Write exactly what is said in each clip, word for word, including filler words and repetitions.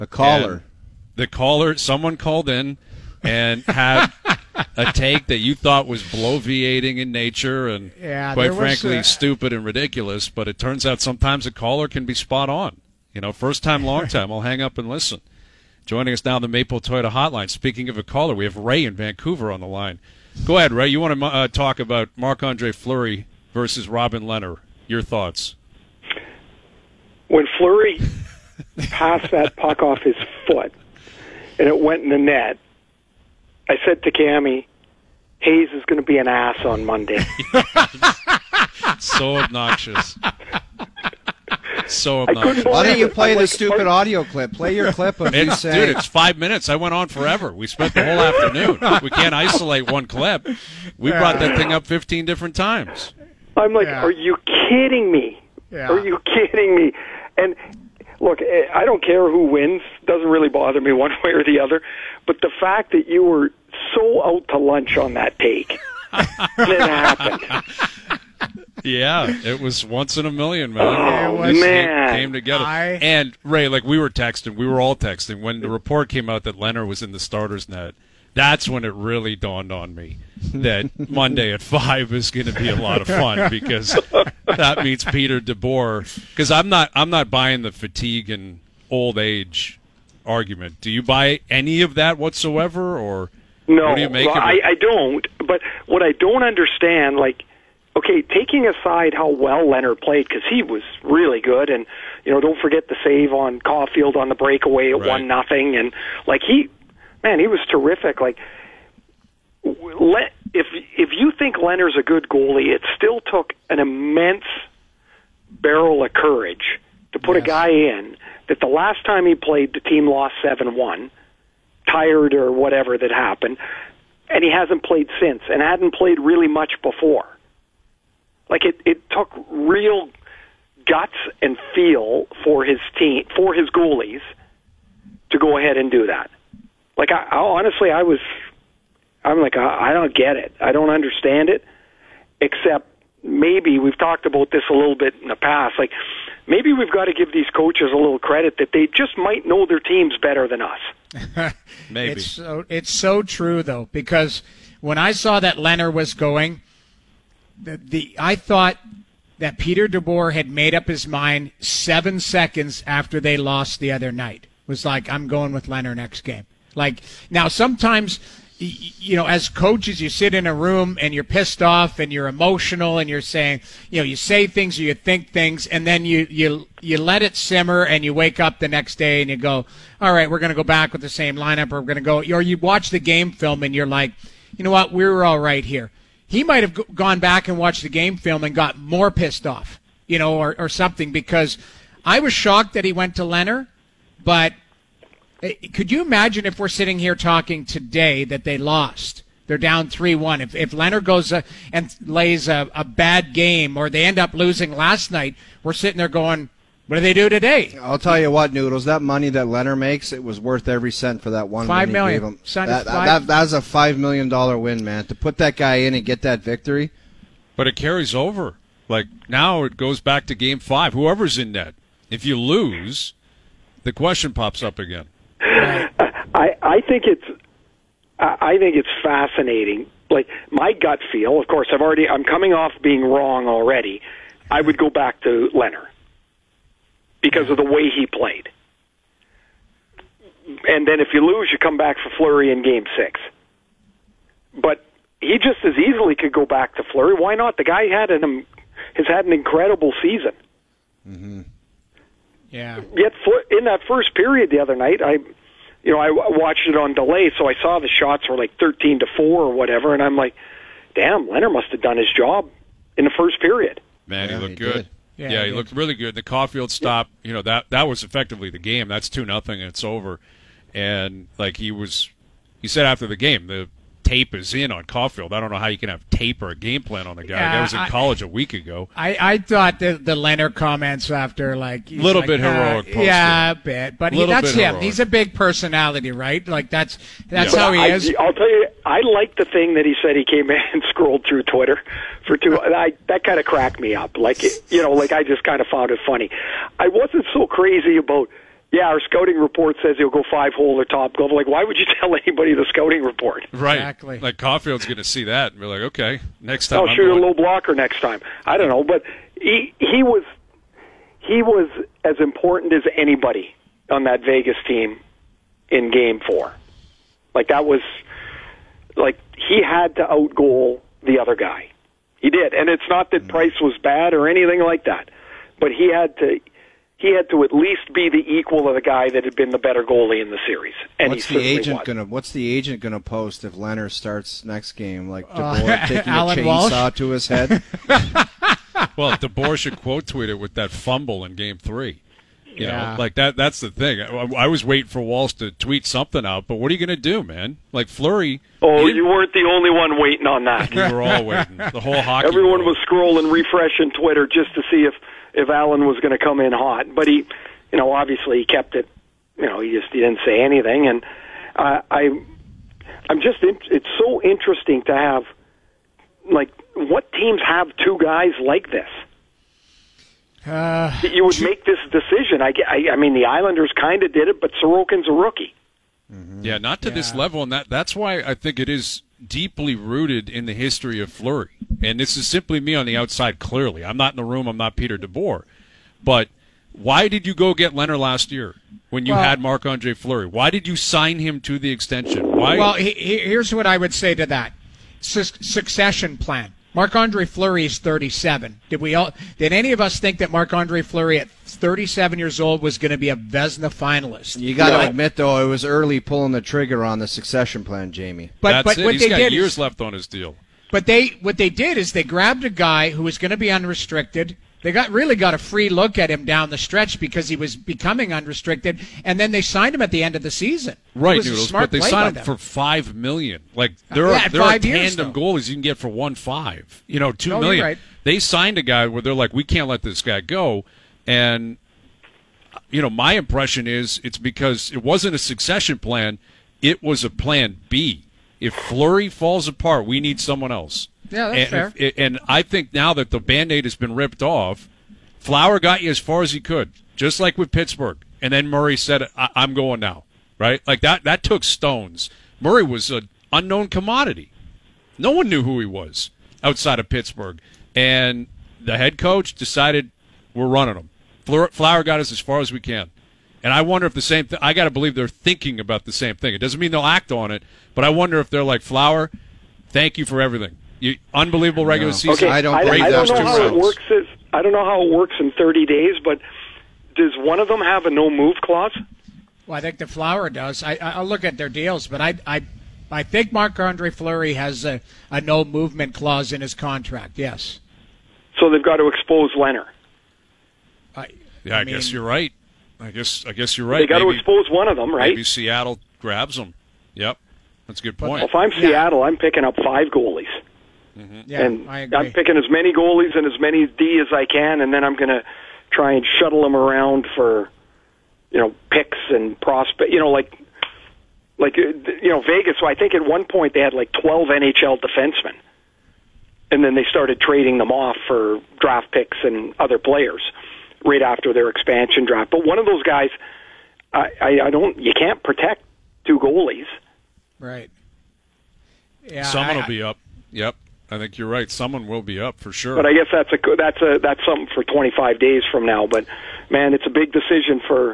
The caller. And the caller, someone called in and had a take that you thought was bloviating in nature and, yeah, quite frankly, a... stupid and ridiculous. But it turns out sometimes a caller can be spot on. You know, first time, long time. I'll hang up and listen. Joining us now on the Maple Toyota Hotline. Speaking of a caller, we have Ray in Vancouver on the line. Go ahead, Ray. You want to uh, talk about Marc-Andre Fleury versus Robin Lehner. Your thoughts? When Fleury passed that puck off his foot and it went in the net, I said to Cammie, Hayes is going to be an ass on Monday. So obnoxious. So obnoxious. Why don't you play I'm the like, stupid audio clip? Play your clip of you It's, saying... dude, it's five minutes. I went on forever. We spent the whole afternoon. We can't isolate one clip. We brought that thing up fifteen different times. I'm like, Yeah. are you kidding me? Yeah. Are you kidding me? And look, I don't care who wins. Doesn't really bother me one way or the other. But the fact that you were so out to lunch on that take, and it happened. Yeah, it was once in a million, man. Oh, It was- man. It came together. I- And, Ray, like, we were texting. We were all texting. When the report came out that Leonard was in the starters net, that's when it really dawned on me that Monday at five is going to be a lot of fun because that means Peter DeBoer. Because I'm not, I'm not buying the fatigue and old age argument. Do you buy any of that whatsoever, or No, what do you make well, of I, it? I don't. But what I don't understand, like, okay, taking aside how well Leonard played, because he was really good, and you know, don't forget the save on Caulfield on the breakaway at Right. one nothing, and like he, man, he was terrific. Like, let if if you think Leonard's a good goalie, it still took an immense barrel of courage to put Yes. a guy in that the last time he played, the team lost seven one, tired or whatever that happened, and he hasn't played since, and hadn't played really much before. Like, it, it took real guts and feel for his team, for his goalies, to go ahead and do that. Like, I, I honestly, I was, I'm like, I, I don't get it. I don't understand it, except maybe, we've talked about this a little bit in the past, like, maybe we've got to give these coaches a little credit that they just might know their teams better than us. Maybe. It's so, it's so true, though, because when I saw that Leonard was going, the, the I thought that Peter DeBoer had made up his mind seven seconds after they lost the other night. It was like, I'm going with Leonard next game. Like, now sometimes, y- you know, as coaches, you sit in a room and you're pissed off and you're emotional and you're saying, you know, you say things or you think things, and then you, you, you let it simmer and you wake up the next day and you go, all right, we're going to go back with the same lineup, or we're going to go, or you watch the game film and you're like, you know what, we were all right here. He might have g- gone back and watched the game film and got more pissed off, you know, or, or something, because I was shocked that he went to Leonard, but eh, could you imagine if we're sitting here talking today that they lost? They're down three one. If if Leonard goes uh, and lays a, a bad game, or they end up losing last night, we're sitting there going, what do they do today? I'll tell you what, Noodles, that money that Leonard makes, it was worth every cent for that one Five win he million. gave him. Son, That, five- that, that was a five million dollars win, man. To put that guy in and get that victory. But it carries over. Like, now it goes back to game five. Whoever's in net. If you lose, the question pops up again. I, I think it's I I think it's fascinating. Like, my gut feel, of course, I've already I'm coming off being wrong already. I would go back to Leonard because of the way he played. And then if you lose, you come back for Fleury in game six. But he just as easily could go back to Fleury. Why not? The guy had an has had an incredible season. Mm-hmm. Yeah. Yet in that first period the other night, I, you know, I watched it on delay, so I saw the shots were like thirteen to four or whatever, and I'm like, damn, Leonard must have done his job in the first period. Man, Yeah, he looked he good. did. Yeah, Yeah, he, he looked really good. The Caulfield stop, you know, that that was effectively the game. That's two nothing, and it's over. And like he was, he said after the game, the tape is in on Caulfield. I don't know how you can have tape or a game plan on the guy. Yeah, that was in I- college a week ago. I, I thought the, the Leonard comments after, like... he's Little like, bit uh, heroic poster. Yeah, a bit. But he, Little that's bit him. heroic. He's a big personality, right? Like, that's that's Yeah. how he I, is. I'll tell you, I like the thing that he said he came in and scrolled through Twitter for two. I, that kind of cracked me up. Like, it, you know, like I just kind of found it funny. I wasn't so crazy about yeah, our scouting report says he'll go five hole or top golf. Like, why would you tell anybody the scouting report? Right. Exactly. Like Caulfield's going to see that and be like, okay, next time I'll I'm shoot going. a low blocker next time. I don't know, but he he was he was as important as anybody on that Vegas team in Game Four. Like that was like he had to outgoal the other guy. He did, and it's not that Price was bad or anything like that, but he had to. He had to at least be the equal of the guy that had been the better goalie in the series, and what's he the certainly agent was. gonna What's the agent gonna post if Leonard starts next game? Like Uh, DeBoer taking a Alan chainsaw Walsh? to his head? Well, DeBoer should quote tweet it with that fumble in Game Three. You Yeah. know, like that. That's the thing. I, I was waiting for Walsh to tweet something out, but what are you going to do, man? Like Fleury. Oh, he- you weren't the only one waiting on that. We were all waiting. The whole hockey. Everyone world. was scrolling, refreshing Twitter just to see if if Allen was going to come in hot. But he, you know, obviously he kept it. You know, he just he didn't say anything. And uh, I, I'm just. In, it's so interesting to have, like, what teams have two guys like this. Uh, You would make this decision. I, I, I mean, the Islanders kind of did it, but Sorokin's a rookie. Yeah, not to this Yeah. level, and that that's why I think it is deeply rooted in the history of Fleury. And this is simply me on the outside. Clearly, I'm not in the room. I'm not Peter DeBoer. But why did you go get Leonard last year when you Well- had Marc-Andre Fleury? Why did you sign him to the extension? Why? well, he, he, here's what I would say to that: Su- succession plan. Marc-Andre Fleury is thirty-seven. Did we all? Did any of us think that Marc-Andre Fleury at thirty-seven years old was going to be a Vezina finalist? You got to No. admit, though, it was early pulling the trigger on the succession plan, Jamie. But that's but it. what He's they got did years is, left on his deal. but they what they did is they grabbed a guy who was going to be unrestricted. They got really got a free look at him down the stretch because he was becoming unrestricted, and then they signed him at the end of the season. It Right, was a Noodles, smart but they play by signed him them. for five million. Like there Yeah, are at there are five years, tandem though. goalies you can get for one five. You know, two No, you're million. right. They signed a guy where they're like, we can't let this guy go, and you know, my impression is it's because it wasn't a succession plan; it was a plan B. If Fleury falls apart, we need someone else. Yeah, that's and fair. if- and I think now that the Band-Aid has been ripped off, Flower got you as far as he could, just like with Pittsburgh. And then Murray said, I- I'm going now, right? Like that, that took stones. Murray was an unknown commodity. No one knew who he was outside of Pittsburgh. And the head coach decided we're running him. Fleur- Flower got us as far as we can. And I wonder if the same thing, I got to believe they're thinking about the same thing. It doesn't mean they'll act on it, but I wonder if they're like, Flower, thank you for everything. You, unbelievable regular No. season. Okay, I don't I, believe I don't that's know two how it rounds. works. Is, I don't know how it works in thirty days, but does one of them have a no move clause? Well, I think the Flower does. I, I- I'll look at their deals, but I, I, I think Marc-Andre Fleury has a, a no movement clause in his contract. Yes. So they've got to expose Leonard. I, Yeah, I, mean, guess you're right. I guess I guess you're right. They got to Maybe- expose one of them, right? Maybe Seattle grabs them. Yep, that's a good point. Well, if I'm Seattle, I'm picking up five goalies. Yeah, and I agree. I'm picking as many goalies and as many D as I can, and then I'm going to try and shuttle them around for, you know, picks and prospect. You know, like, like uh, you know, Vegas. I think at one point they had like twelve N H L defensemen, and then they started trading them off for draft picks and other players right after their expansion draft. But one of those guys, I, I, I don't. You can't protect two goalies. Right. Yeah. Someone I- will be up. Yep, I think you're right. Someone will be up for sure. But I guess that's a that's a that's something for twenty-five days from now. But man, it's a big decision for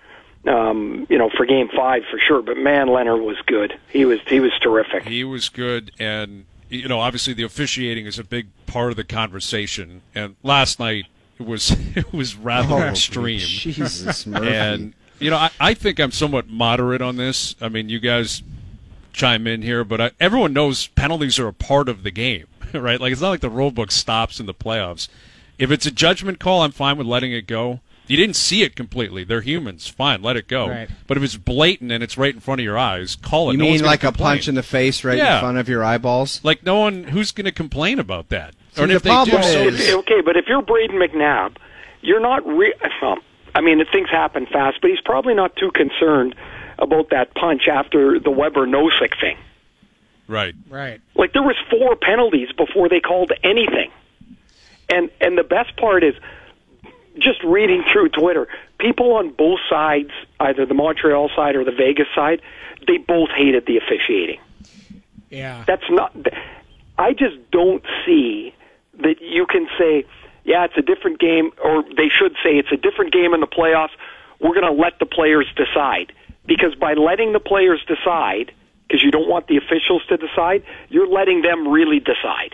um, you know for Game Five for sure. But man, Leonard was good. He was he was terrific. He was good, and you know, obviously the officiating is a big part of the conversation. And last night it was it was rather Oh, extreme. Jesus, Murphy. And you know, I, I think I'm somewhat moderate on this. I mean, you guys chime in here, but I, everyone knows penalties are a part of the game, right? Like it's not like the rule book stops in the playoffs. If it's a judgment call, I'm fine with letting it go. You didn't see it completely. They're humans. Fine, let it go. Right. But if it's blatant and it's right in front of your eyes, call it. You No one's mean gonna like a complain. punch in the face right Yeah. in front of your eyeballs? Like no one who's going to complain about that. See, or the if they problem do, so is- be it. Okay, but if you're Braden McNabb, you're not. Re- well, I mean, things happen fast, but he's probably not too concerned about that punch after the Weber Nosek thing. Right. Right. Like there was four penalties before they called anything. And and the best part is just reading through Twitter, people on both sides, either the Montreal side or the Vegas side, they both hated the officiating. Yeah. That's not. I just don't see that you can say, yeah, it's a different game, or they should say it's a different game in the playoffs. We're going to let the players decide. Because by letting the players decide, because you don't want the officials to decide, you're letting them really decide.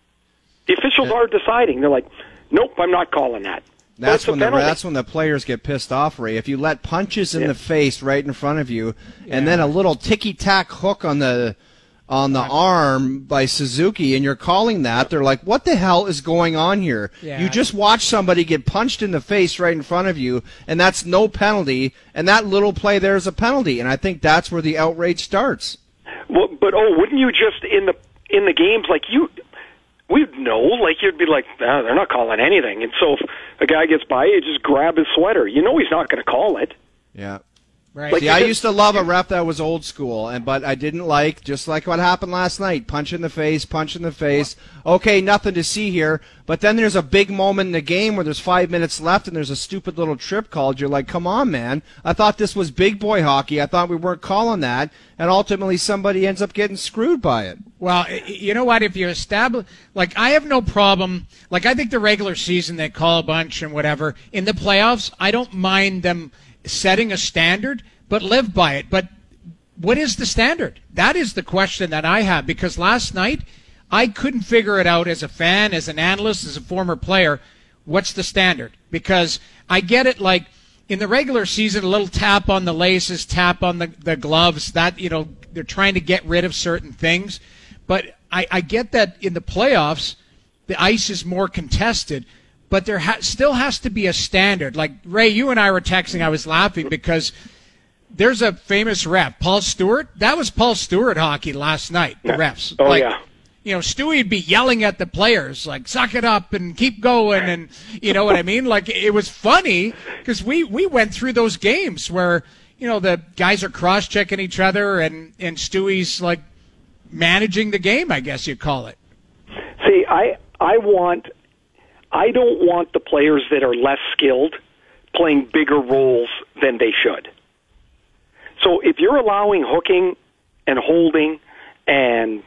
The officials are deciding. They're like, nope, I'm not calling that. That's when the that's when the players get pissed off, Ray. If you let punches in yeah. the face right in front of you, yeah. and then a little ticky-tack hook on the on the arm by Suzuki, and you're calling that, they're like, what the hell is going on here? Yeah. You just watched somebody get punched in the face right in front of you, and that's no penalty, and that little play there is a penalty, and I think that's where the outrage starts. Well, but, oh, wouldn't you just, in the in the games, like you, we'd know, like you'd be like, nah, they're not calling anything, and so if a guy gets by, you just grab his sweater. You know he's not going to call it. Yeah. Right. Like See, I used to love a ref that was old school, and but I didn't like, just like what happened last night, punch in the face, punch in the face. Okay, nothing to see here, but then there's a big moment in the game where there's five minutes left and there's a stupid little trip called. You're like, come on, man. I thought this was big boy hockey. I thought we weren't calling that, and ultimately somebody ends up getting screwed by it. Well, you know what? If you establish, like, I have no problem. Like, I think the regular season they call a bunch and whatever. In the playoffs, I don't mind them setting a standard, but live by it. But what is the standard? That is the question that I have, because last night I couldn't figure it out as a fan, as an analyst, as a former player. What's the standard? Because I get it, like in the regular season, a little tap on the laces, tap on the, the gloves, that, you know, they're trying to get rid of certain things. But I, I get that in the playoffs, the ice is more contested. But there ha- still has to be a standard. Like, Ray, you and I were texting. I was laughing because there's a famous ref, Paul Stewart. That was Paul Stewart hockey last night, the refs. Oh, like, yeah. You know, Stewie would be yelling at the players, like, suck it up and keep going. And you know what I mean? Like, it was funny because we, we went through those games where, you know, the guys are cross-checking each other and, and Stewie's, like, managing the game, I guess you'd call it. See, I I want... I don't want the players that are less skilled playing bigger roles than they should. So if you're allowing hooking and holding and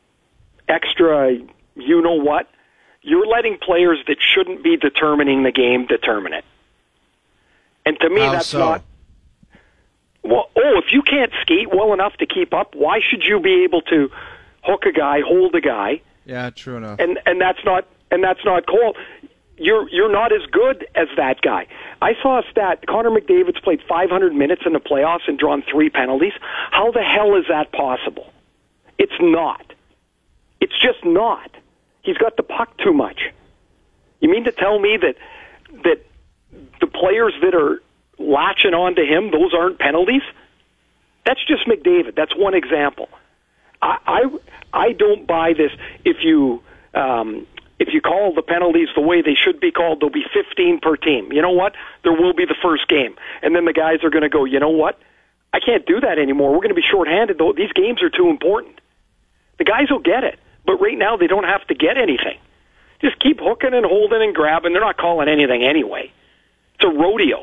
extra you-know-what, you're letting players that shouldn't be determining the game determine it. And to me, How that's so? not... Well, oh, if you can't skate well enough to keep up, why should you be able to hook a guy, hold a guy? Yeah, true enough. And and that's not... And that's not called. You're you're not as good as that guy. I saw a stat. Connor McDavid's played five hundred minutes in the playoffs and drawn three penalties. How the hell is that possible? It's not. It's just not. He's got the puck too much. You mean to tell me that that the players that are latching on to him, those aren't penalties? That's just McDavid. That's one example. I I, I don't buy this. If you um, If you call the penalties the way they should be called, there'll be fifteen per team. You know what? There will be the first game. And then the guys are going to go, you know what? I can't do that anymore. We're going to be shorthanded. Though. These games are too important. The guys will get it. But right now, they don't have to get anything. Just keep hooking and holding and grabbing. They're not calling anything anyway. It's a rodeo.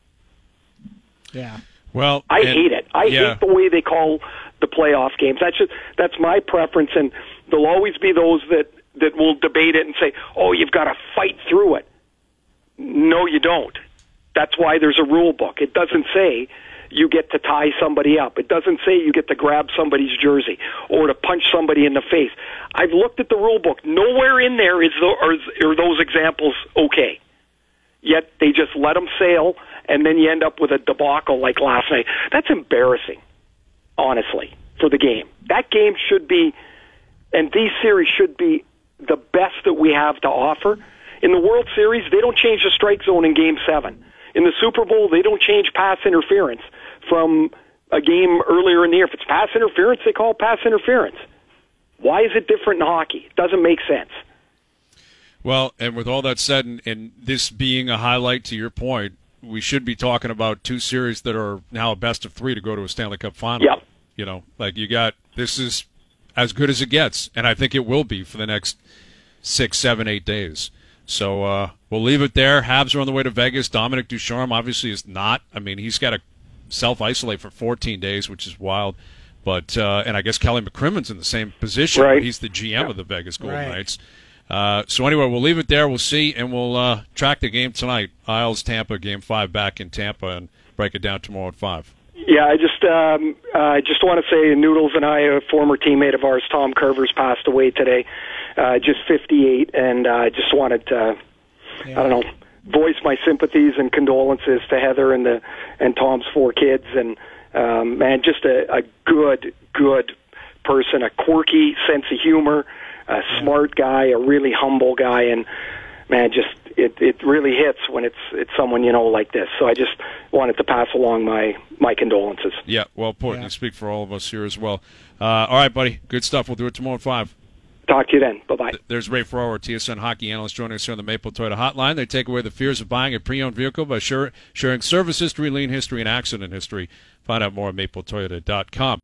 Yeah. Well, I and, hate it. I yeah. hate the way they call the playoff games. That's just, that's my preference, and there'll always be those that that will debate it and say, oh, you've got to fight through it. No, you don't. That's why there's a rule book. It doesn't say you get to tie somebody up. It doesn't say you get to grab somebody's jersey or to punch somebody in the face. I've looked at the rule book. Nowhere in there is the, are, are those examples okay. Yet they just let them sail, and then you end up with a debacle like last night. That's embarrassing, honestly, for the game. That game should be, and these series should be, the best that we have to offer. In the World Series, they don't change the strike zone in Game seven. In the Super Bowl, they don't change pass interference from a game earlier in the year. If it's pass interference, they call pass interference. Why is it different in hockey? It doesn't make sense. Well, and with all that said, and, and this being a highlight to your point, we should be talking about two series that are now a best of three to go to a Stanley Cup final. Yep. You know, like you got, this is as good as it gets, and I think it will be for the next six, seven, eight days. So uh, we'll leave it there. Habs are on the way to Vegas. Dominic Ducharme obviously is not. I mean, he's got to self-isolate for fourteen days, which is wild. But uh, and I guess Kelly McCrimmon's in the same position. Right. He's the G M yeah. of the Vegas Golden Right. Knights. Uh, so anyway, we'll leave it there. We'll see, and we'll uh, track the game tonight. Isles Tampa game five back in Tampa, and break it down tomorrow at five. Yeah, I just um, I just want to say Noodles and I, a former teammate of ours, Tom Curvers, passed away today, uh, just fifty-eight, and I uh, just wanted to, Yeah. I don't know, voice my sympathies and condolences to Heather and the and Tom's four kids, and um, man, just a, a good, good person, a quirky sense of humor, a smart guy, a really humble guy, and man, just it it really hits when it's it's someone you know like this. So I just wanted to pass along my my condolences. Yeah, well put. Yeah. You speak for all of us here as well. Uh, all right, buddy. Good stuff. We'll do it tomorrow at five. Talk to you then. Bye bye. There's Ray Ferraro, T S N hockey analyst, joining us here on the Maple Toyota Hotline. They take away the fears of buying a pre-owned vehicle by sure, sharing service history, lien history, and accident history. Find out more at maple toyota dot com.